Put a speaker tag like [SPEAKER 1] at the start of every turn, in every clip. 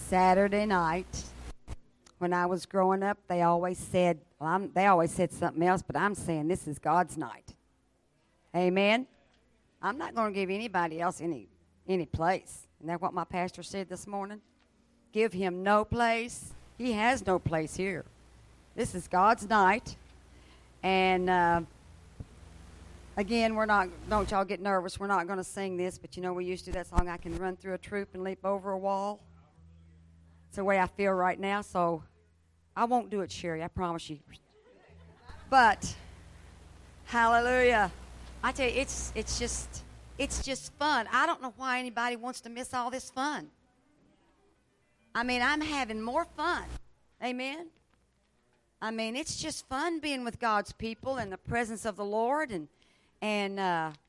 [SPEAKER 1] Saturday night, when I was growing up, they always said, they always said something else, but I'm saying this is God's night. Amen? I'm not going to give anybody else any place. Isn't that what my pastor said this morning? Give him no place. He has no place here. This is God's night. And again, don't y'all get nervous. We're not going to sing this, but you know we used to do that song, I Can Run Through a Troop and Leap Over a Wall. It's the way I feel right now, so I won't do it, Sherry, I promise you. But, hallelujah. I tell you, it's just fun. I don't know why anybody wants to miss all this fun. I mean, I'm having more fun. Amen? I mean, it's just fun being with God's people in the presence of the Lord. And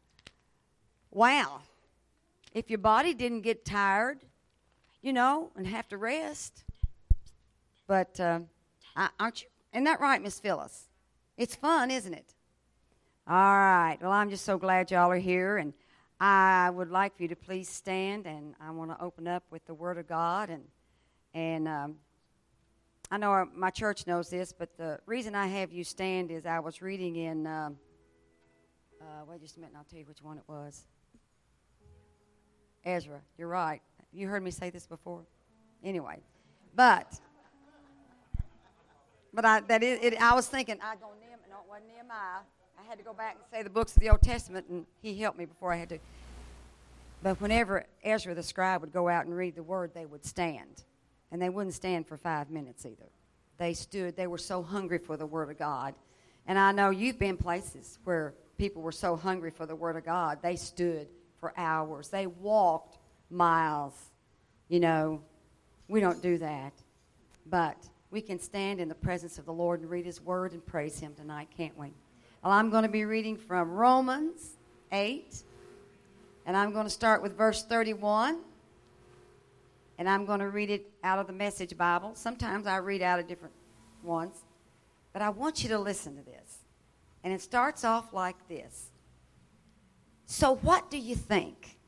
[SPEAKER 1] wow. If your body didn't get tired, you know, and have to rest. But aren't you? Isn't that right, Miss Phyllis? It's fun, isn't it? All right. Well, I'm just so glad y'all are here. And I would like for you to please stand. And I want to open up with the Word of God. And I know my church knows this, but the reason I have you stand is I was reading in, wait just a minute and I'll tell you which one it was. Ezra, you're right. You heard me say this before? Anyway, but I was thinking, no, it wasn't Nehemiah. I had to go back and say the books of the Old Testament, and he helped me before I had to. But whenever Ezra the scribe would go out and read the word, they would stand. And they wouldn't stand for 5 minutes either. They stood. They were so hungry for the Word of God. And I know you've been places where people were so hungry for the Word of God, they stood for hours. They walked miles. You know, we don't do that. But we can stand in the presence of the Lord and read His Word and praise Him tonight, can't we? Well, I'm going to be reading from Romans 8. And I'm going to start with verse 31. And I'm going to read it out of the Message Bible. Sometimes I read out of different ones. But I want you to listen to this. And it starts off like this. So what do you think?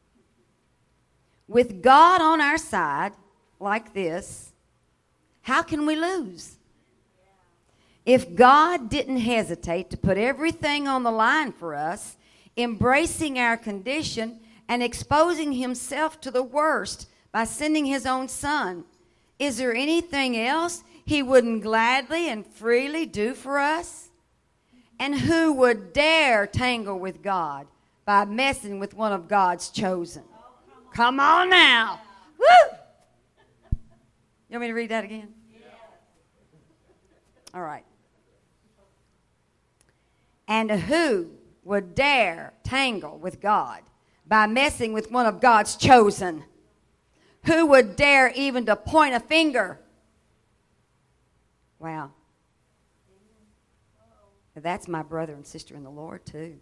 [SPEAKER 1] With God on our side, like this, how can we lose? If God didn't hesitate to put everything on the line for us, embracing our condition and exposing Himself to the worst, by sending His own Son, is there anything else He wouldn't gladly and freely do for us? And who would dare tangle with God by messing with one of God's chosen? Come on now. Woo! You want me to read that again? All right. And who would dare tangle with God by messing with one of God's chosen? Who would dare even to point a finger? Wow. That's my brother and sister in the Lord, too.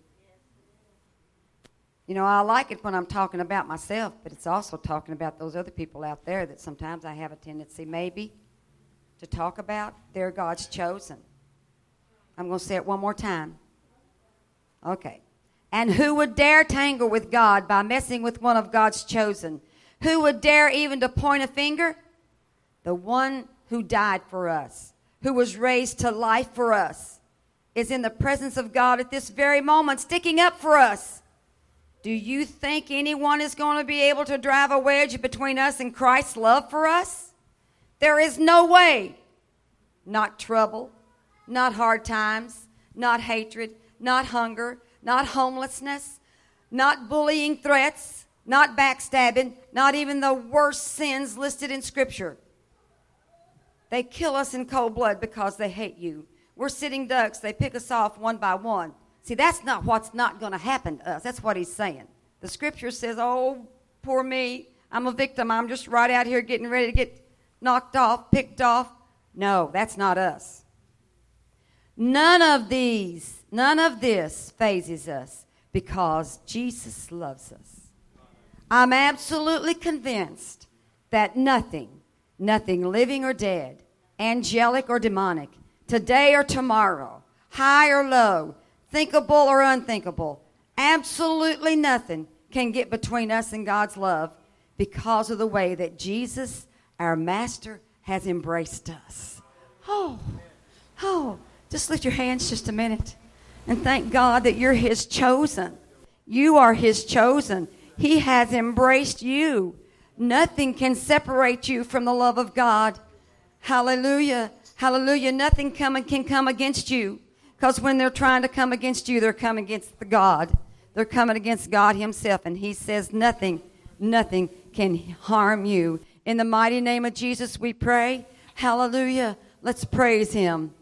[SPEAKER 1] You know, I like it when I'm talking about myself, but it's also talking about those other people out there that sometimes I have a tendency maybe to talk about. They're God's chosen. I'm going to say it one more time. Okay. And who would dare tangle with God by messing with one of God's chosen? Who would dare even to point a finger? The one who died for us, who was raised to life for us, is in the presence of God at this very moment, sticking up for us. Do you think anyone is going to be able to drive a wedge between us and Christ's love for us? There is no way. Not trouble, not hard times, not hatred, not hunger, not homelessness, not bullying threats, not backstabbing, not even the worst sins listed in Scripture. They kill us in cold blood because they hate you. We're sitting ducks. They pick us off one by one. See, that's not what's not going to happen to us. That's what he's saying. The Scripture says, oh, poor me. I'm a victim. I'm just right out here getting ready to get knocked off, picked off. No, that's not us. None of this phases us because Jesus loves us. I'm absolutely convinced that nothing living or dead, angelic or demonic, today or tomorrow, high or low, thinkable or unthinkable, absolutely nothing can get between us and God's love because of the way that Jesus, Our Master has embraced us. Oh, just lift your hands just a minute and thank God that you're His chosen. You are His chosen. He has embraced you. Nothing can separate you from the love of God. Hallelujah. Hallelujah. Nothing can come against you. Because when they're trying to come against you, they're coming against the God. They're coming against God Himself. And He says nothing can harm you. In the mighty name of Jesus we pray. Hallelujah. Let's praise Him.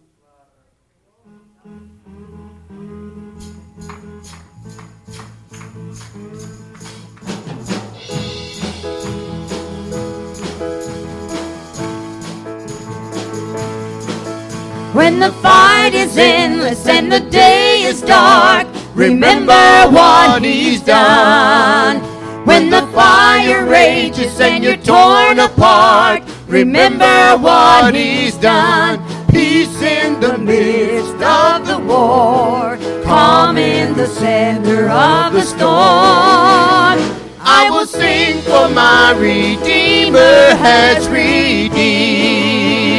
[SPEAKER 2] When the fight is endless and the day is dark, remember what He's done. When the fire rages and you're torn apart, remember what He's done. Peace in the midst of the war, calm in the center of the storm. I will sing, for my Redeemer has redeemed.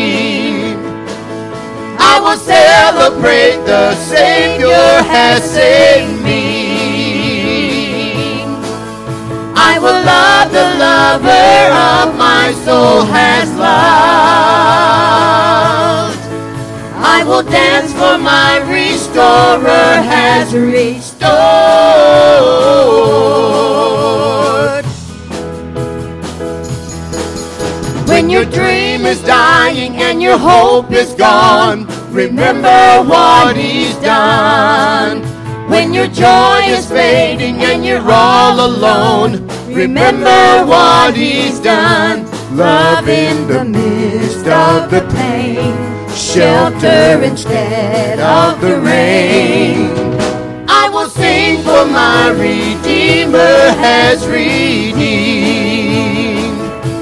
[SPEAKER 2] I will celebrate, the Savior has saved me. I will love, the lover of my soul has loved. I will dance, for my restorer has restored. When your dream is dying and your hope is gone, remember what He's done. When your joy is fading and you're all alone, remember what He's done. Love in the midst of the pain, shelter instead of the rain. I will sing, for my Redeemer has redeemed.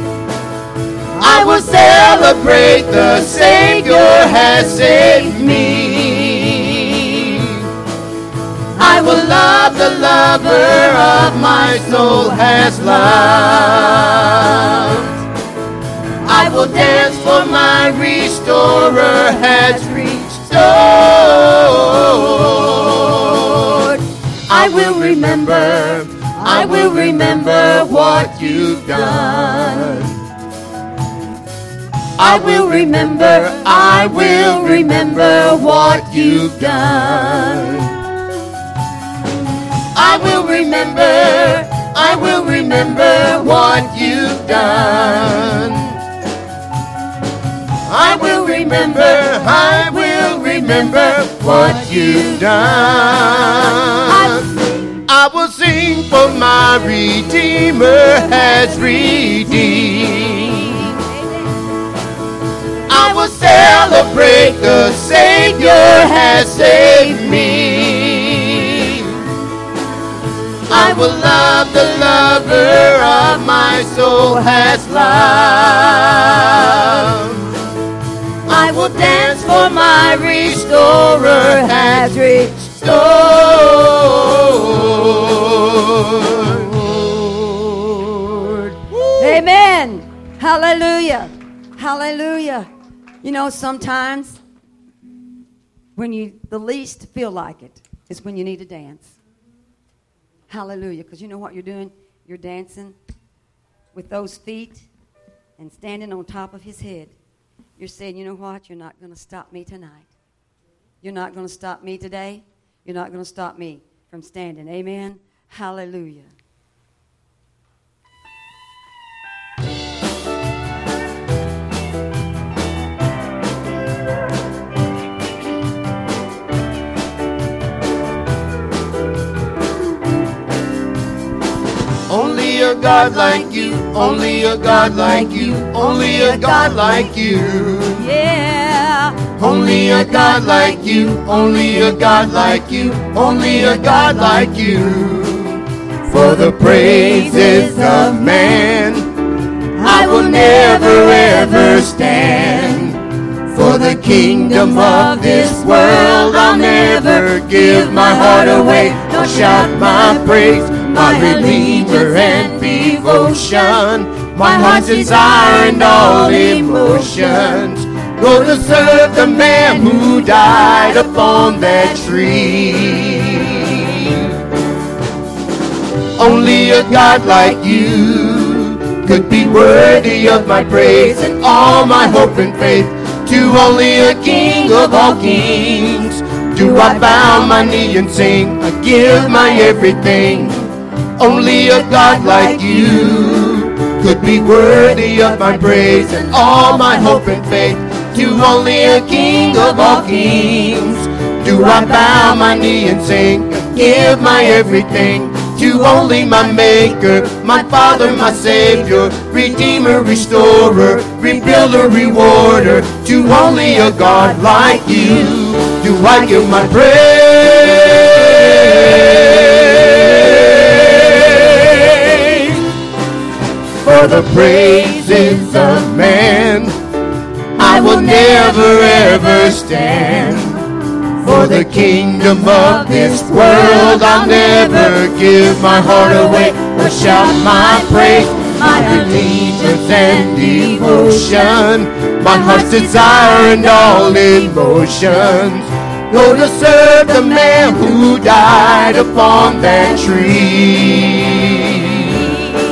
[SPEAKER 2] I will celebrate, the Savior has saved me. I will love, the lover of my soul has loved. I will dance, for my restorer has restored. I will remember what you've done. I will remember what you've done. I will remember what you've done. I will remember what you've done. I will sing, for my Redeemer has redeemed. I will celebrate, the Savior has saved me. I will love, the lover of my soul has loved. I will dance, for my restorer has restored.
[SPEAKER 1] Amen. Hallelujah. Hallelujah. You know, sometimes when you the least feel like it is when you need to dance. Hallelujah. Because you know what you're doing? You're dancing with those feet and standing on top of His head. You're saying, you know what? You're not going to stop me tonight. You're not going to stop me today. You're not going to stop me from standing. Amen. Hallelujah.
[SPEAKER 2] Only a God like you, only a God like you, only a God like you.
[SPEAKER 1] Yeah.
[SPEAKER 2] Only a God like you, only a God like you, only a God like you. For the praises of man, I will never ever stand. For the kingdom of this world, I'll never give my heart away, nor shout my praise. My Redeemer and devotion, my heart's desire and all emotions go to serve the man who died upon that tree. Only a God like you could be worthy of my praise and all my hope and faith. To only a King of all kings do I bow my knee and sing. I give my everything. Only a God like you could be worthy of my praise and all my hope and faith. To only a King of all kings do I bow my knee and sing. I give my everything. To only my Maker, my Father, my Savior, Redeemer, Restorer, Rebuilder, Rewarder. To only a God like you do I give my praise. For the praises of man I will never ever stand. For the kingdom of this world I'll never give my heart away or shout my praise, my allegiance and devotion, my heart's desire and all emotions go to serve the man who died upon that tree.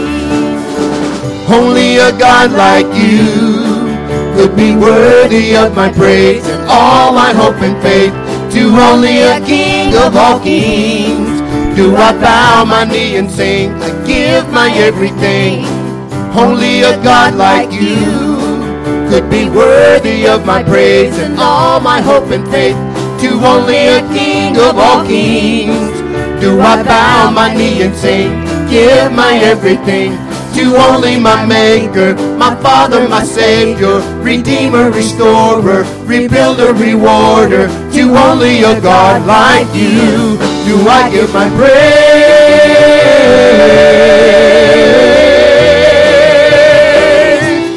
[SPEAKER 2] Only a God like you could be worthy of my praise and all my hope and faith. To only a King of all kings do I bow my knee and sing. I give my everything. Only a God like you could be worthy of my praise and all my hope and faith. To only a King of all kings do I bow my knee and sing. Give my everything. To only my Maker, my Father, my Savior, Redeemer, Restorer, Rebuilder, Rewarder. To only a God like you do I give my praise.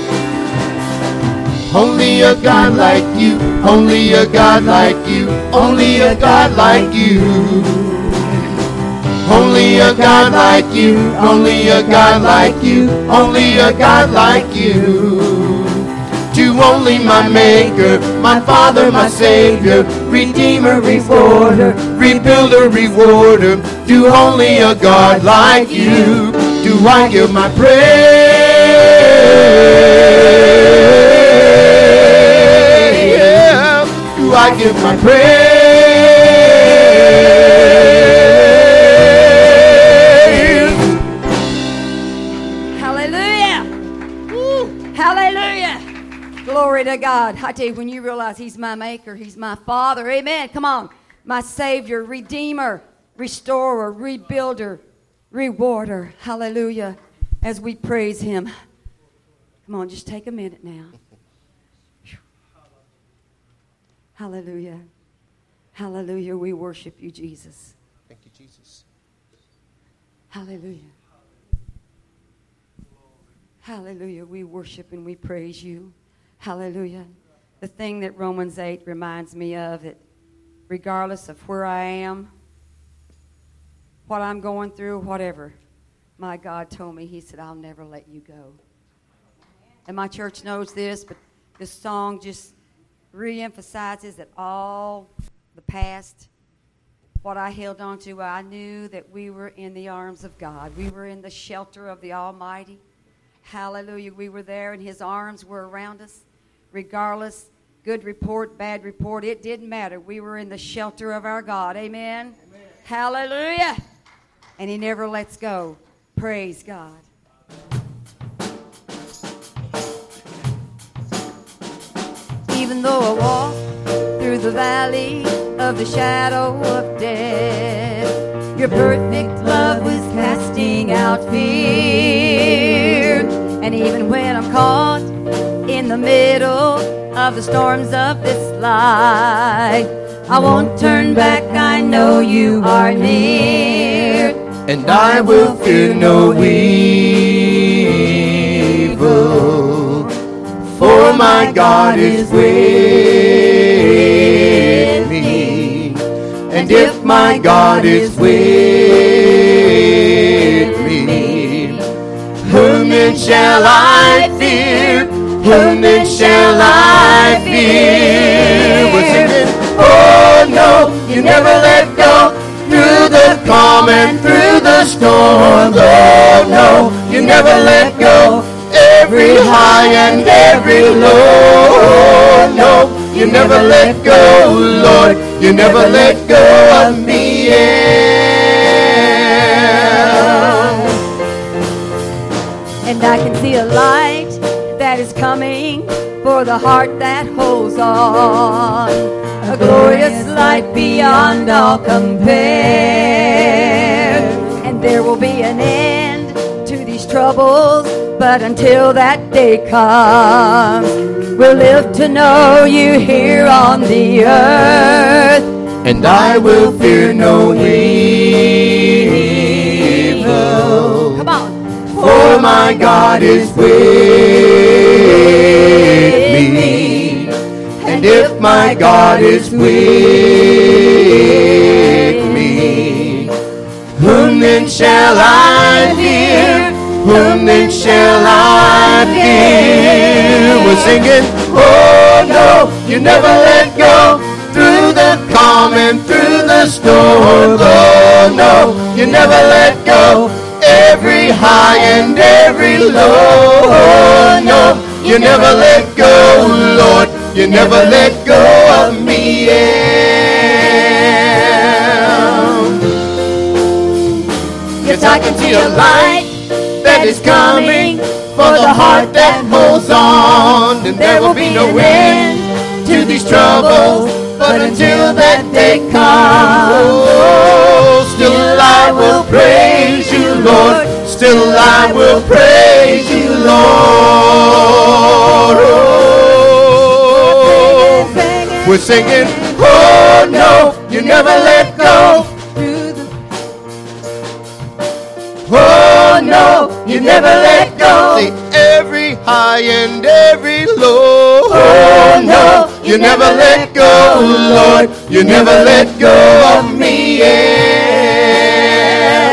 [SPEAKER 2] Only a God like you, only a God like you, only a God like you. Only a God like you, only a God like you, only a God like you. To only my Maker, my Father, my Savior, Redeemer, Rewarder, Rebuilder, Rewarder. To only a God like you do I give my praise. Yeah. Do I give my praise.
[SPEAKER 1] Glory to God. I tell you, when you realize He's my Maker, He's my Father, amen. Come on. My Savior, Redeemer, Restorer, Rebuilder, Rewarder. Hallelujah. As we praise Him. Come on, just take a minute now. Hallelujah. Hallelujah. We worship you, Jesus.
[SPEAKER 2] Thank you, Jesus.
[SPEAKER 1] Hallelujah. Hallelujah. We worship and we praise you. Hallelujah. The thing that Romans 8 reminds me of, that regardless of where I am, what I'm going through, whatever, my God told me, He said, I'll never let you go. And my church knows this, but this song just re-emphasizes that all the past, what I held on to, I knew that we were in the arms of God. We were in the shelter of the Almighty. Hallelujah. We were there and His arms were around us. Regardless, good report, bad report, it didn't matter. We were in the shelter of our God. Amen? Amen. Hallelujah. And He never lets go. Praise God. Even though I walk through the valley of the shadow of death, your perfect love was casting out fear. And even when I'm caught in the middle of the storms of this life, I won't turn back, I know you are near.
[SPEAKER 2] And I will fear no evil, for my God is with me. And if my God is with me, whom shall I fear? Whom then shall I fear? We're singing, oh no, you never let go. Through the calm and through the storm, oh no, you never let go. Every high and every low, oh no, you never let go, Lord, you never let go of me, yeah.
[SPEAKER 3] And I can see a light that is coming for the heart that holds on. A glorious light beyond all compare. And there will be an end to these troubles, but until that day comes, we'll live to know you here on the earth.
[SPEAKER 2] And I will fear no evil.
[SPEAKER 3] Come on.
[SPEAKER 2] For my God is with me. And if my God is with me, whom then shall I fear? Whom then shall I fear? We're singing, oh no, you never let go. Through the calm and through the storm, oh no, you never let go. Every high and every low, oh no, you never let go, Lord, you never let go of me, yeah. Yes, I can see a light that is coming for the heart that holds on, and there will be no end to these troubles, but until that day comes, oh, still I will praise you, Lord. Still I will praise you, Lord. Oh, we're singing, oh no, you never let go. Oh no, you never let go. See, every high and every low. Oh no, you never let go, Lord. You never let go of me, yeah.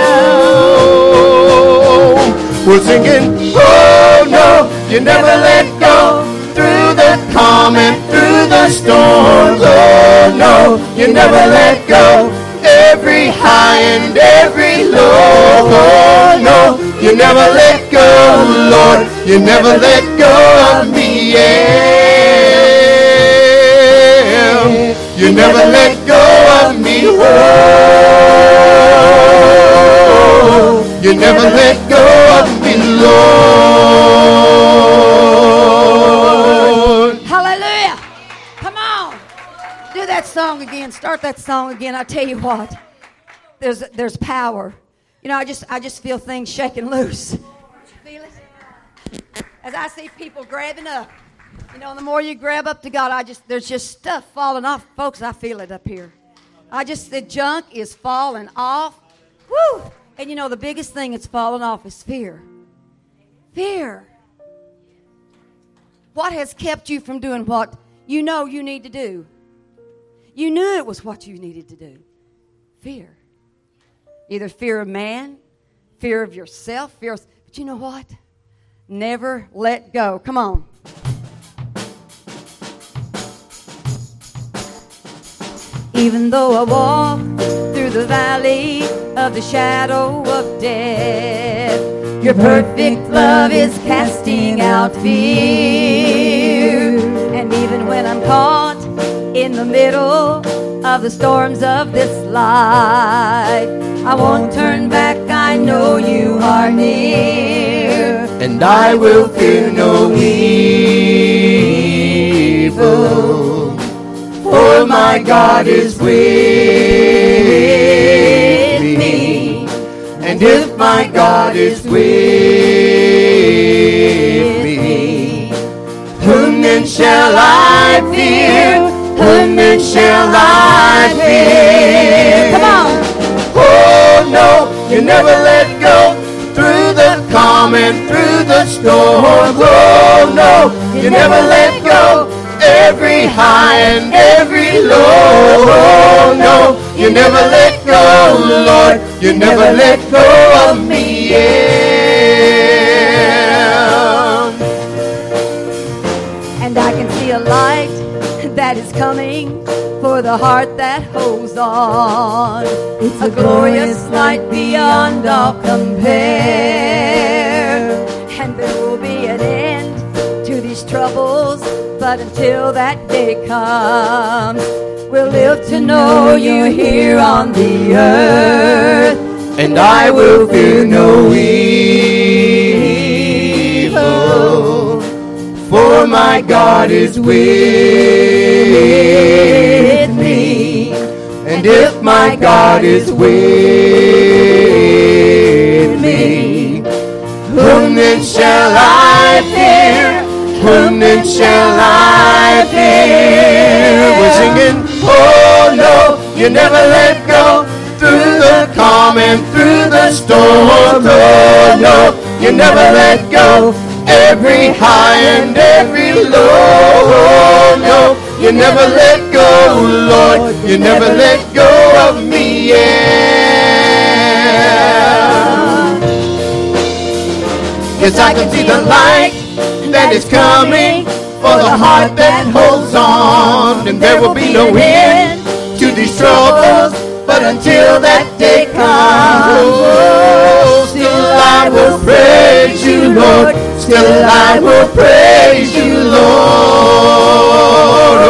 [SPEAKER 2] We're singing, oh no, you never let go. Through the calm and through the storm, oh no, you never let go. Every high and every low, oh no, you never let go, Lord, you never let go of me, yeah. You never let go of me, oh. You never let go of me, Lord.
[SPEAKER 3] Hallelujah. Come on. Do that song again. Start that song again. I tell you what. There's power. You know, I just feel things shaking loose. Feel it? As I see people grabbing up. You know, the more you grab up to God, there's just stuff falling off. Folks, I feel it up here. The junk is falling off. Woo! And you know, the biggest thing that's fallen off is fear. Fear. What has kept you from doing what you know you need to do? You knew it was what you needed to do. Fear. Either fear of man, fear of yourself, but you know what? Never let go. Come on. Even though I walk through the valley of the shadow of death, your perfect love is casting out fear. And even when I'm caught in the middle of the storms of this life, I won't turn back, I know you are near.
[SPEAKER 2] And I will fear no evil, for my God is with me. And if my God is with me, whom then shall I fear? Whom then shall I fear?
[SPEAKER 3] Come on.
[SPEAKER 2] Oh no, you never let go. Through the calm and through the storm, oh no, you never let go. Every high and every low, oh no, you never let go, Lord, you never let go of me, yeah.
[SPEAKER 3] a light that is coming for the heart that holds on. It's a glorious light beyond all compare. And there will be an end to these troubles, but until that day comes, we'll live to know you here on the earth.
[SPEAKER 2] And I will fear no evil, for my God is with me. And if my God is with me, whom then shall I fear? Whom then shall I fear? We're singing, oh no, you never let go. Through the calm and through the storm, oh no, you never let go. Every high and every low, oh no, you never let go, Lord. You never let go of me, yeah. Yes, I can see the light that is coming for the heart that holds on. And there will be no end to these troubles, but until that day comes, oh, still I will praise you, Lord. Still I will praise you, Lord.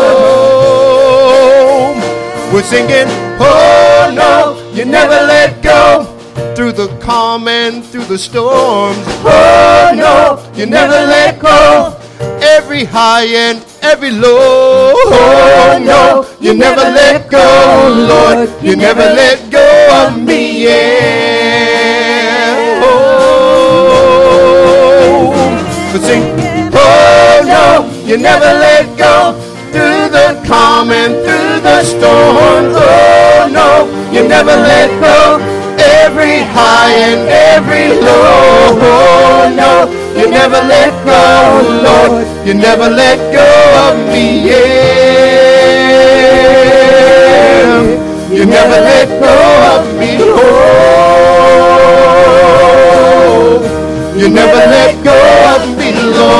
[SPEAKER 2] Oh, we're singing, oh no, you never let go. Through the calm and through the storms, oh no, you never let go. Every high and every low, oh no, you never let go, Lord. You never let go of me, yeah. Oh, but sing, oh no, you never let go. Through the calm and through the storm, oh no, you never let go. Every high and every low, oh no, you never let go, Lord. You never let go of me, yeah. You never let go of me, oh. You never let go of me,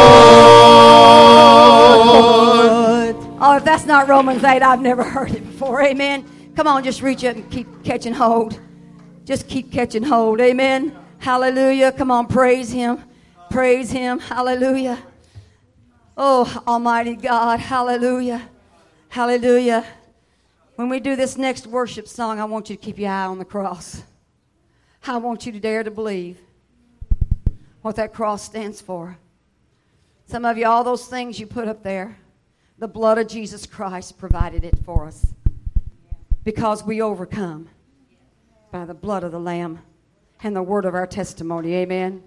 [SPEAKER 2] Lord.
[SPEAKER 3] Oh, if that's not Romans 8, I've never heard it before. Amen. Come on, just reach up and keep catching hold. Just keep catching hold. Amen. Hallelujah. Come on, praise him. Praise him. Hallelujah. Oh, Almighty God. Hallelujah. Hallelujah. When we do this next worship song, I want you to keep your eye on the cross. I want you to dare to believe what that cross stands for. Some of you, all those things you put up there, the blood of Jesus Christ provided it for us. Because we overcome by the blood of the Lamb and the word of our testimony. Amen.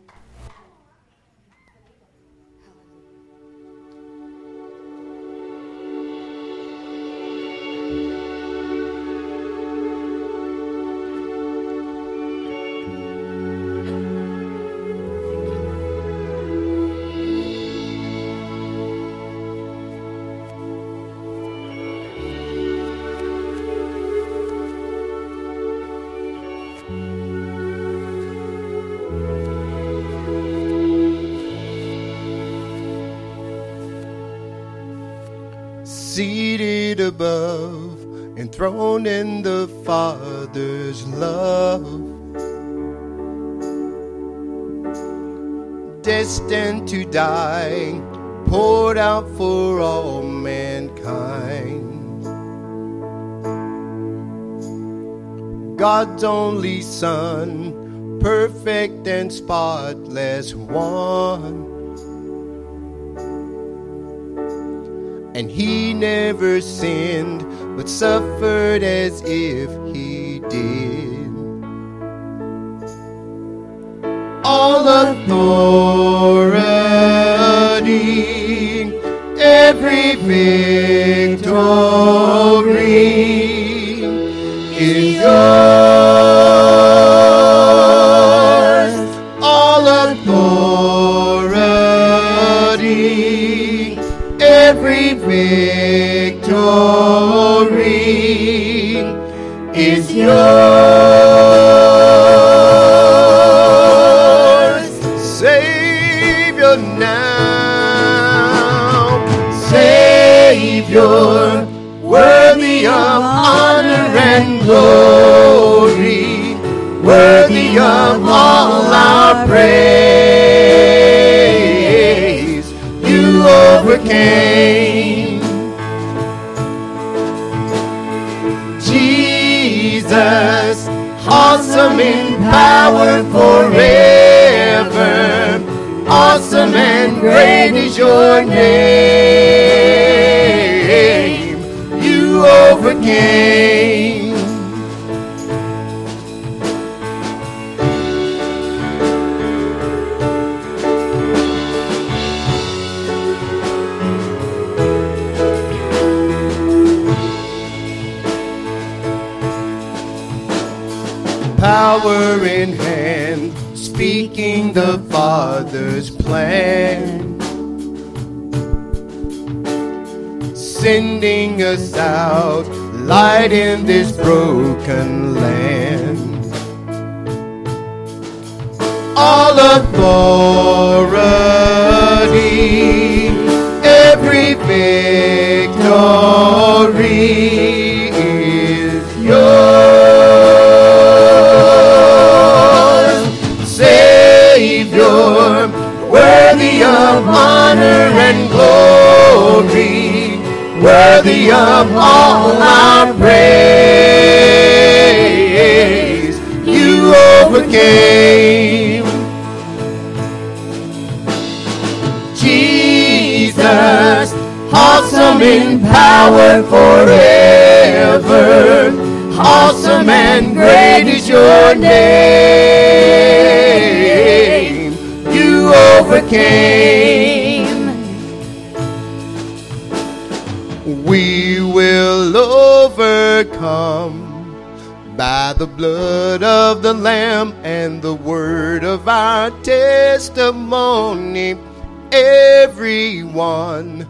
[SPEAKER 2] Seated above, enthroned in the Father's love, destined to die, poured out for all mankind. God's only Son, perfect and spotless one. And he never sinned, but suffered as if he did. All authority, every victory is yours. All authority, every victory is yours. Savior now, Savior Savior, worthy of honor and glory, worthy of all our praise. You overcame. Jesus, awesome in power forever, awesome and great is your name. You overcame. Power in hand, speaking the Father's plan, sending us out, light in this broken land. All authority, every victory is yours. Savior, worthy of honor and glory, worthy of all our praise. You overcame. Jesus, awesome in power forever, awesome and great is your name. You overcame. We will overcome by the blood of the Lamb and the word of our testimony. Everyone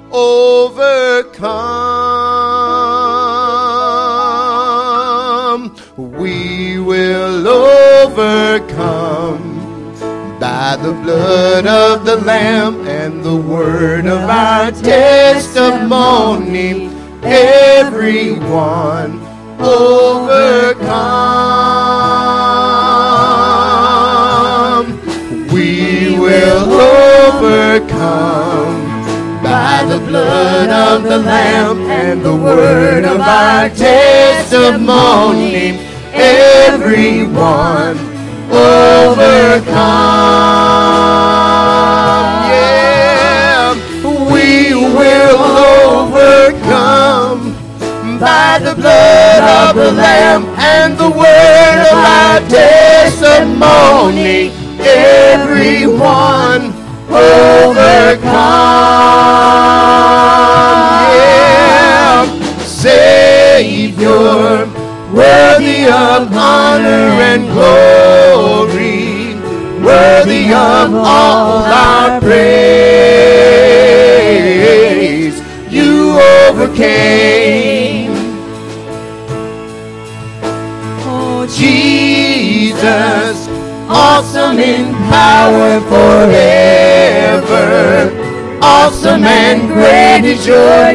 [SPEAKER 2] overcome. We will overcome by the blood of the Lamb and the word of our testimony. Everyone overcome. We will overcome by the blood of the Lamb and the word of our testimony. Everyone overcome. Yeah, we will overcome by the blood of the Lamb and the word of our testimony. Everyone overcome. Yeah, Savior, worthy of honor and glory, worthy of all our praise. You overcame. Oh, Jesus, awesome in power forever, awesome and great is your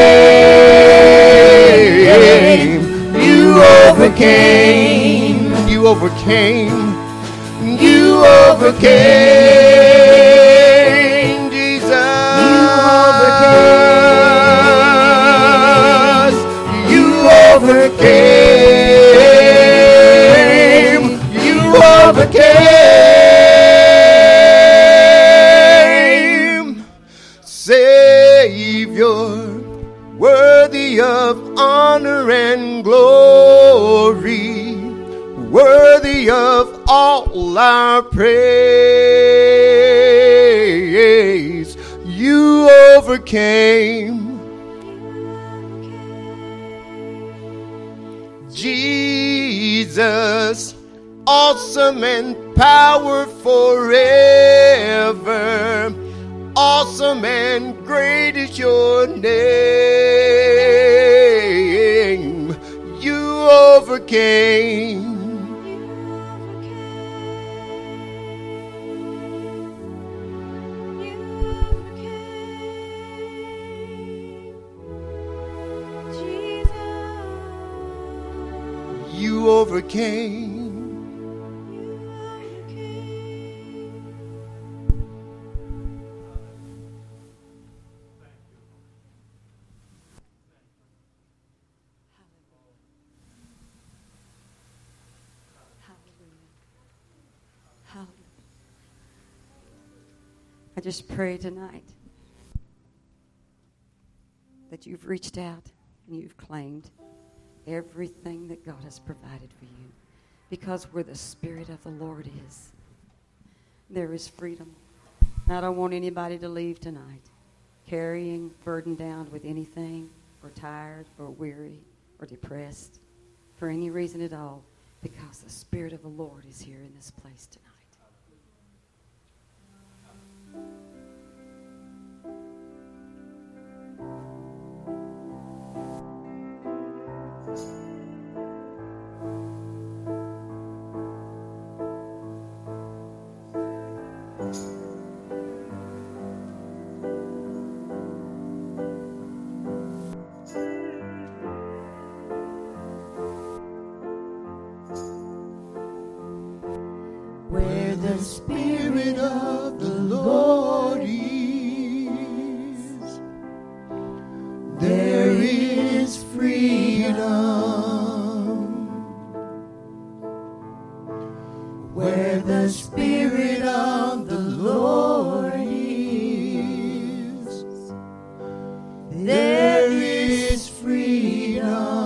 [SPEAKER 2] name. You overcame. You overcame. You overcame, Jesus. You overcame. You overcame. Savior, worthy of honor and glory, worthy of all our praise. You overcame. Jesus, awesome and power forever, awesome and great is your name. You overcame.
[SPEAKER 4] you overcame.
[SPEAKER 1] I just pray tonight that you've reached out and you've claimed everything that God has provided for you. Because where the Spirit of the Lord is, there is freedom. And I don't want anybody to leave tonight carrying, burdened down with anything, or tired, or weary, or depressed, for any reason at all, because the Spirit of the Lord is here in this place tonight.
[SPEAKER 4] Where the Spirit of the Lord is, there is freedom. Where the Spirit of the Lord is, there is freedom.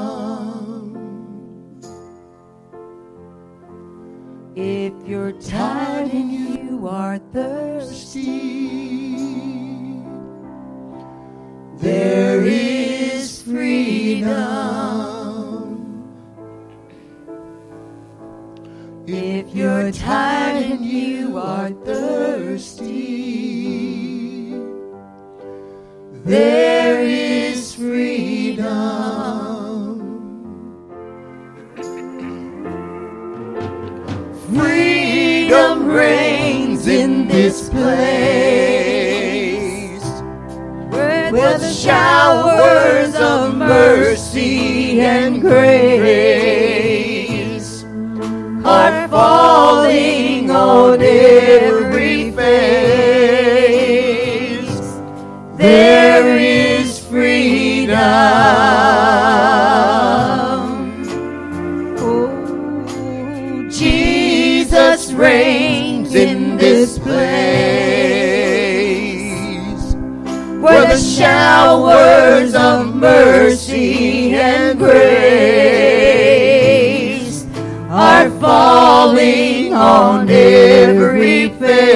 [SPEAKER 4] If you're tired and you are thirsty, there is freedom. If you're tired and you are thirsty, there is freedom. Freedom reigns in this place, where the showers of mercy and grace are falling on every face. There is freedom. Jesus reigns in this place, where the showers of mercy and grace are falling on every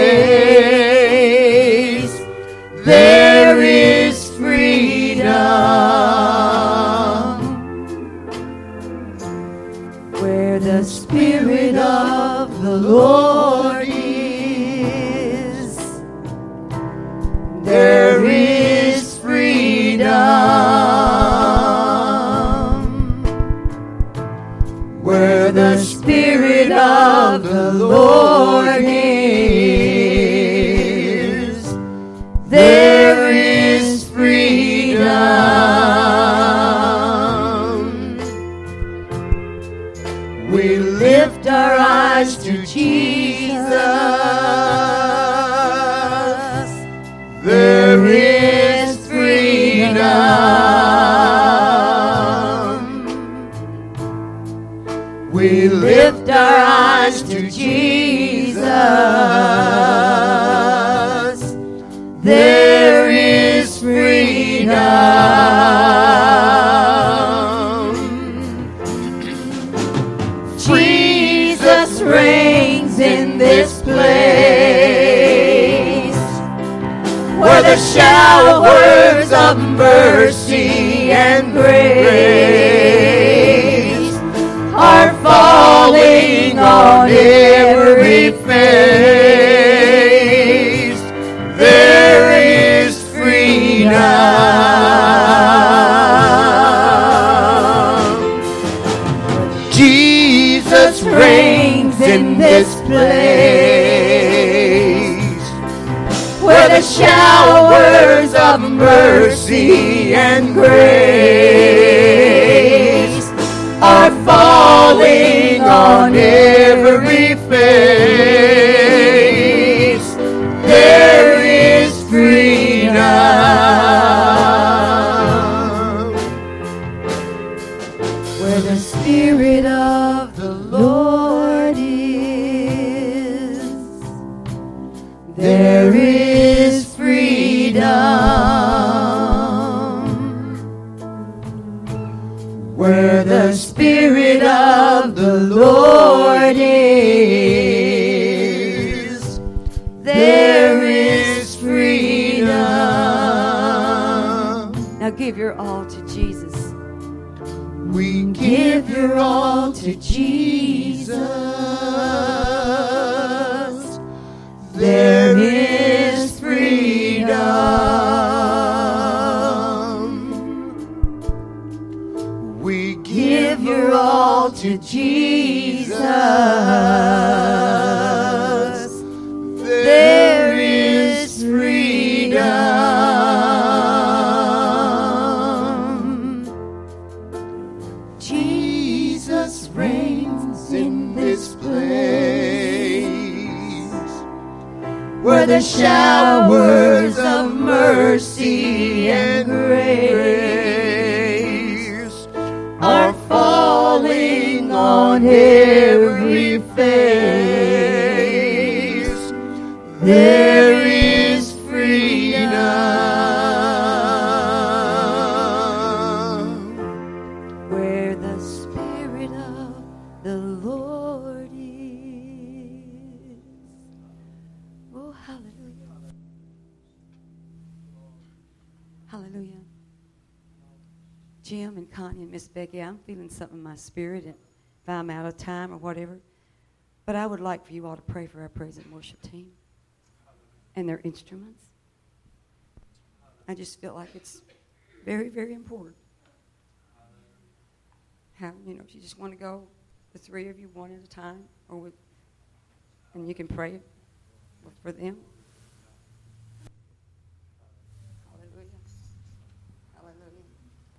[SPEAKER 4] face. There is freedom. Where the Spirit of the Lord is, there is freedom. Where the Spirit of the Lord is, there is freedom. We lift our eyes to Jesus. There is freedom. We lift our eyes to Jesus. There is freedom. Jesus reigns in this place, where the showers of mercy and grace are falling on every face. There is freedom. Jesus reigns in this place, where the showers of mercy and grace are falling
[SPEAKER 2] falling on every face. There is freedom. Where the Spirit of the Lord is, there is freedom. Where the Spirit of the Lord is, there is freedom.
[SPEAKER 3] Now give your all to Jesus.
[SPEAKER 2] We give your all to Jesus. There is freedom. We give your all to Jesus. There is freedom. Jesus reigns in this place, where the showers of mercy and grace are falling on every face. There is freedom.
[SPEAKER 3] Where the Spirit of the Lord is. Oh, hallelujah. Hallelujah. Jim and Connie and Miss Becky, I'm feeling something in my spirit, and if I'm out of time or whatever. But I would like for you all to pray for our praise and worship team and their instruments. I just feel like it's very, very important. How, if you just want to go, the three of you, one at a time, and you can pray for them.